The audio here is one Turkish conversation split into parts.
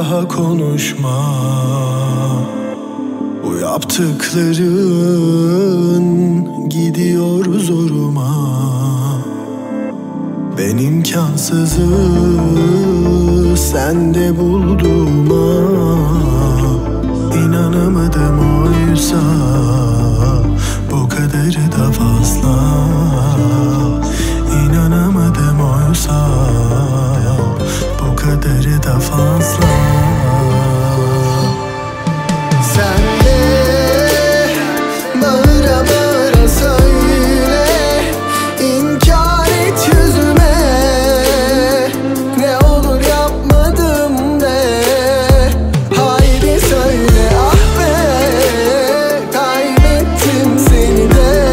daha konuşma. Bu yaptıkların gidiyor zoruma. Ben imkansızı sende bulduğuma İnanamadım oysa bu kadarı da fazla. İnanamadım oysa bu kadarı da fazla. Sen de bağıra bağıra söyle, inkar et yüzüme. Ne olur yapmadım de, haydi söyle ah be. Kaybettim seni de,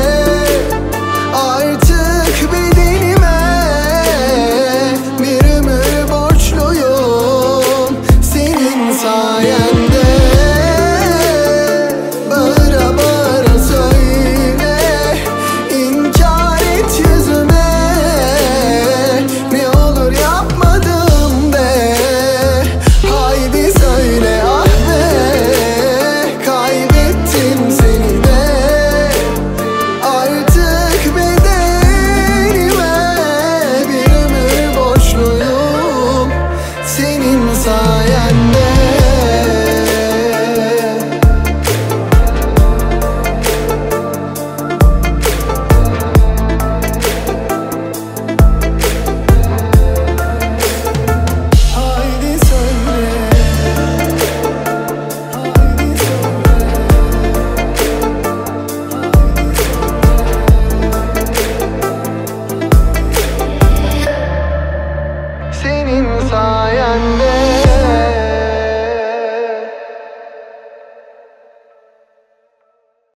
artık bedenime bir ömür borçluyum senin sayende. Senin